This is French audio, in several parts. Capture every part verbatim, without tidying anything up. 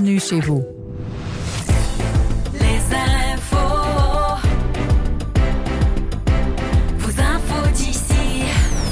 bienvenue chez vous. Les infos, vos infos d'ici.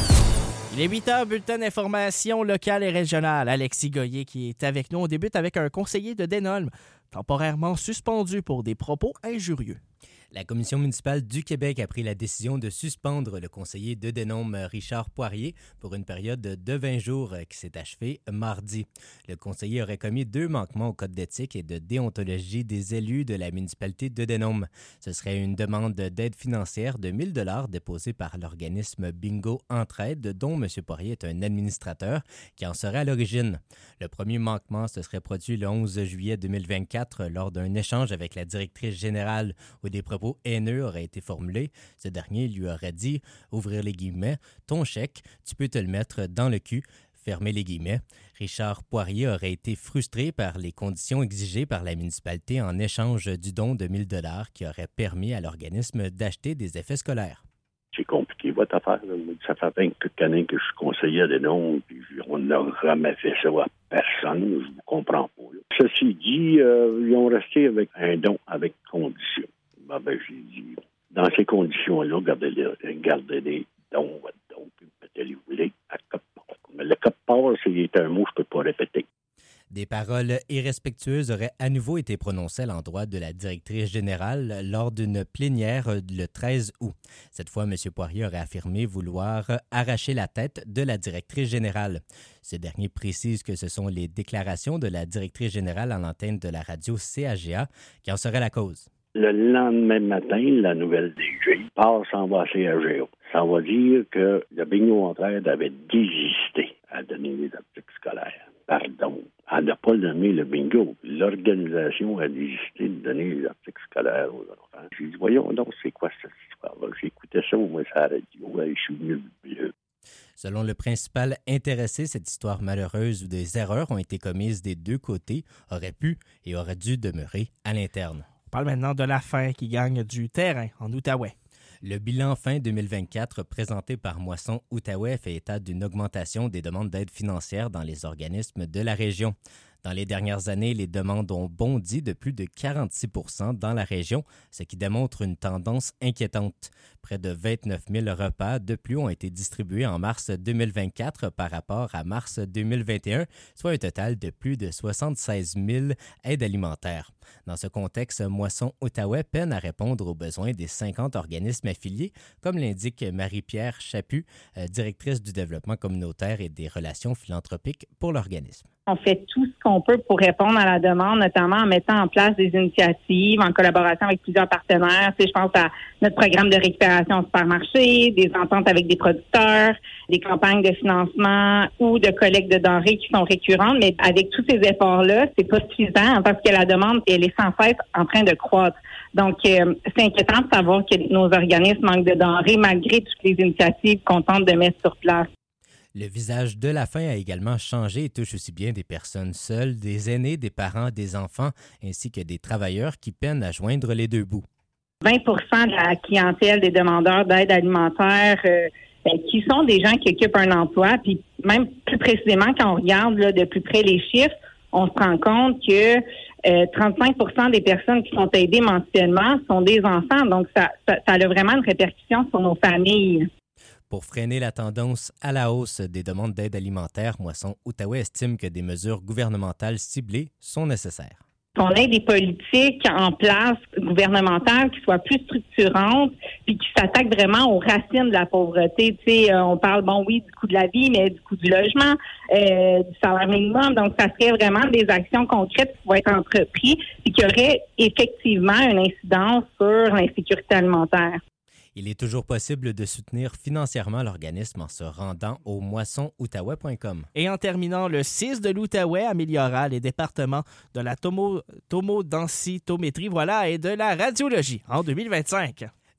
Il est huit heures, bulletin d'information locale et régionale. Alexis Goyer qui est avec nous. On débute avec un conseiller de Denholm, temporairement suspendu pour des propos injurieux. La Commission municipale du Québec a pris la décision de suspendre le conseiller de Denholm, Richard Poirier, pour une période de vingt jours qui s'est achevée mardi. Le conseiller aurait commis deux manquements au code d'éthique et de déontologie des élus de la municipalité de Denholm. Ce serait une demande d'aide financière de mille dollars déposée par l'organisme Bingo Entraide, dont M. Poirier est un administrateur, qui en serait à l'origine. Le premier manquement se serait produit le onze juillet deux mille vingt-quatre lors d'un échange avec la directrice générale où des propos haineux auraient été formulés. Ce dernier lui aurait dit, ouvrir les guillemets, « Ton chèque, tu peux te le mettre dans le cul », fermer les guillemets. Richard Poirier aurait été frustré par les conditions exigées par la municipalité en échange du don de mille dollars qui aurait permis à l'organisme d'acheter des effets scolaires. C'est compliqué, votre affaire. Là. Ça fait vingt quelques années que je suis conseiller à des noms, puis on n'a jamais fait ça à personne. Je ne comprends pas. Là. Ceci dit, euh, ils ont resté avec un don avec condition. Ben, ben, j'ai dit, dans ces conditions-là, gardez-les, gardez-les dons, votre don, puis mettez-les où vous voulez, à quelque part. Mais le quelque part, c'est un mot que je ne peux pas répéter. Des paroles irrespectueuses auraient à nouveau été prononcées à l'endroit de la directrice générale lors d'une plénière le treize août. Cette fois, M. Poirier aurait affirmé vouloir arracher la tête de la directrice générale. Ce dernier précise que ce sont les déclarations de la directrice générale à l'antenne de la radio C A G A qui en seraient la cause. Le lendemain matin, la nouvelle D G passe en va à C A G A. Ça va dire que le Bingo Entraide avait désisté à donner les articles scolaires. Pardon, à ne pas donner le bingo. L'organisation a désisté de donner les articles scolaires aux enfants. J'ai dit, voyons donc, c'est quoi cette histoire-là? J'écoutais ça au moins sur la radio. Ouais, je suis venu bleu. Selon le principal intéressé, cette histoire malheureuse où des erreurs ont été commises des deux côtés aurait pu et aurait dû demeurer à l'interne. On parle maintenant de la faim qui gagne du terrain en Outaouais. Le bilan fin deux mille vingt-quatre présenté par Moisson Outaouais fait état d'une augmentation des demandes d'aide financière dans les organismes de la région. Dans les dernières années, les demandes ont bondi de plus de quarante-six pour cent dans la région, ce qui démontre une tendance inquiétante. Près de vingt-neuf mille repas de plus ont été distribués en mars deux mille vingt-quatre par rapport à mars deux mille vingt et un, soit un total de plus de soixante-seize mille aides alimentaires. Dans ce contexte, Moisson Outaouais peine à répondre aux besoins des cinquante organismes affiliés, comme l'indique Marie-Pierre Chaput, directrice du développement communautaire et des relations philanthropiques pour l'organisme. On fait tout ce qu'on peut pour répondre à la demande, notamment en mettant en place des initiatives en collaboration avec plusieurs partenaires. Tu sais, je pense à notre programme de récupération au supermarché, des ententes avec des producteurs, des campagnes de financement ou de collecte de denrées qui sont récurrentes. Mais avec tous ces efforts-là, c'est pas suffisant parce que la demande, elle est sans cesse en train de croître. Donc, euh, c'est inquiétant de savoir que nos organismes manquent de denrées malgré toutes les initiatives qu'on tente de mettre sur place. Le visage de la faim a également changé et touche aussi bien des personnes seules, des aînés, des parents, des enfants, ainsi que des travailleurs qui peinent à joindre les deux bouts. vingt pour cent de la clientèle des demandeurs d'aide alimentaire euh, ben, qui sont des gens qui occupent un emploi, puis même plus précisément, quand on regarde là, de plus près les chiffres, on se rend compte que euh, trente-cinq pour cent des personnes qui sont aidées mensuellement sont des enfants. Donc, ça, ça, ça a vraiment une répercussion sur nos familles. Pour freiner la tendance à la hausse des demandes d'aide alimentaire, Moisson Outaouais estime que des mesures gouvernementales ciblées sont nécessaires. On ait des politiques en place gouvernementales qui soient plus structurantes puis qui s'attaquent vraiment aux racines de la pauvreté. Tu sais, on parle, bon, oui, du coût de la vie, mais du coût du logement, euh, du salaire minimum. Donc, ça serait vraiment des actions concrètes qui vont être entreprises et qui auraient effectivement une incidence sur l'insécurité alimentaire. Il est toujours possible de soutenir financièrement l'organisme en se rendant au moisson outaouais point com. Et en terminant, le C I S de l'Outaouais améliorera les départements de la tomo, tomodensitométrie voilà, et de la radiologie en deux mille vingt-cinq.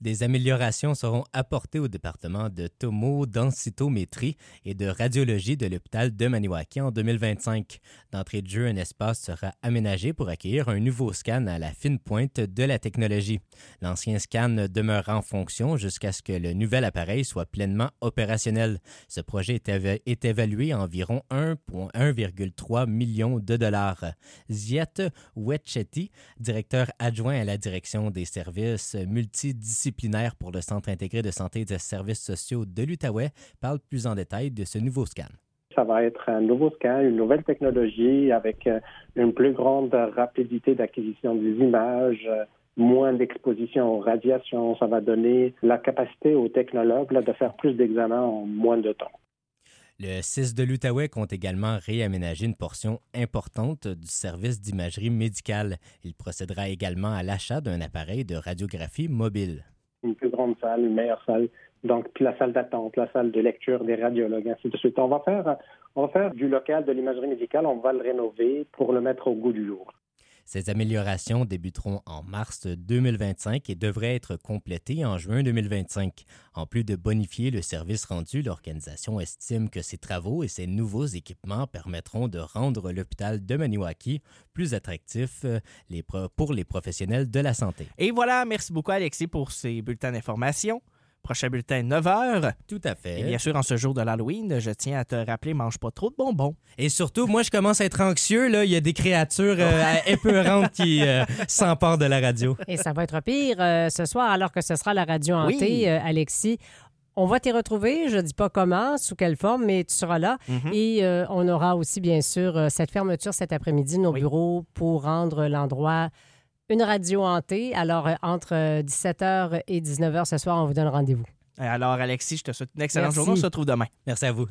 Des améliorations seront apportées au département de tomodensitométrie et de radiologie de l'hôpital de Maniwaki en deux mille vingt-cinq. D'entrée de jeu, un espace sera aménagé pour accueillir un nouveau scan à la fine pointe de la technologie. L'ancien scan demeurera en fonction jusqu'à ce que le nouvel appareil soit pleinement opérationnel. Ce projet est, éva- est évalué à environ un virgule trois million de dollars. Ziet Wetchetti, directeur adjoint à la direction des services multidisciplinaires pour le Centre intégré de santé et des services sociaux de l'Outaouais, parle plus en détail de ce nouveau scan. Ça va être un nouveau scan, une nouvelle technologie avec une plus grande rapidité d'acquisition des images, moins d'exposition aux radiations. Ça va donner la capacité aux technologues là, de faire plus d'examens en moins de temps. Le C I S de l'Outaouais compte également réaménager une portion importante du service d'imagerie médicale. Il procédera également à l'achat d'un appareil de radiographie mobile. Une plus grande salle, une meilleure salle, donc puis la salle d'attente, la salle de lecture des radiologues, ainsi de suite. On va faire, on va faire du local de l'imagerie médicale, on va le rénover pour le mettre au goût du jour. Ces améliorations débuteront en mars deux mille vingt-cinq et devraient être complétées en juin deux mille vingt-cinq. En plus de bonifier le service rendu, l'organisation estime que ces travaux et ces nouveaux équipements permettront de rendre l'hôpital de Maniwaki plus attractif les pro- pour les professionnels de la santé. Et voilà, merci beaucoup Alexis pour ces bulletins d'information. Prochain bulletin, neuf heures. Tout à fait. Et bien sûr, en ce jour de l'Halloween, je tiens à te rappeler, mange pas trop de bonbons. Et surtout, moi, je commence à être anxieux. Là. Il y a des créatures euh, épeurantes qui euh, s'emparent de la radio. Et ça va être pire euh, ce soir, alors que ce sera la radio hantée, Oui. euh, Alexis. On va t'y retrouver, je ne dis pas comment, sous quelle forme, mais tu seras là. Mm-hmm. Et euh, on aura aussi, bien sûr, euh, cette fermeture cet après-midi, nos Oui. bureaux, pour rendre l'endroit une radio hantée. Alors, euh, entre dix-sept heures et dix-neuf heures ce soir, on vous donne rendez-vous. Alors Alexis, je te souhaite une excellente Merci. journée. On se retrouve demain. Merci à vous.